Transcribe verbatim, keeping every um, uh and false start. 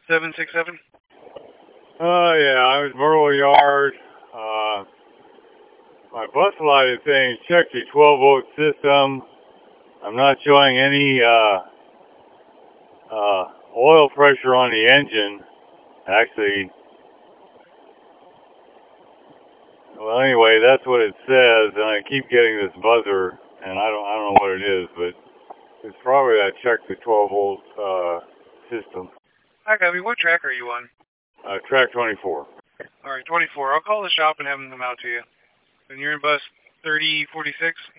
seven six seven? Oh, uh, yeah, I was Myrtle Yard. Uh, my bus light is saying check your twelve volt system. I'm not showing any uh, uh, oil pressure on the engine. Actually, well, anyway, that's what it says, and I keep getting this buzzer, and I don't, I don't know what it is, but it's probably that check the twelve volt uh, system. Hi, Gabby. What track are you on? Uh, track twenty-four. All right, twenty-four. I'll call the shop and have them come out to you. And you're in bus thirty forty-six?